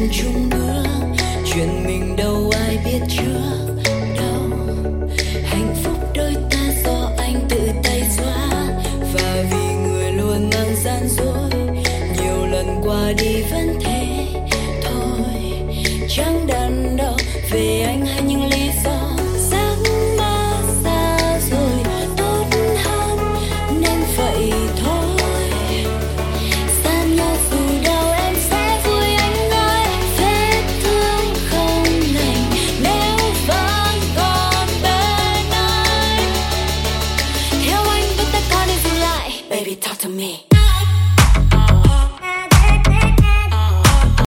cùng chung bước, chuyện mình đâu ai biết trước đâu. Hạnh phúc đôi ta do anh tự tay xóa, và vì người luôn mang gian dối, nhiều lần qua đi vẫn thế thôi, chẳng đã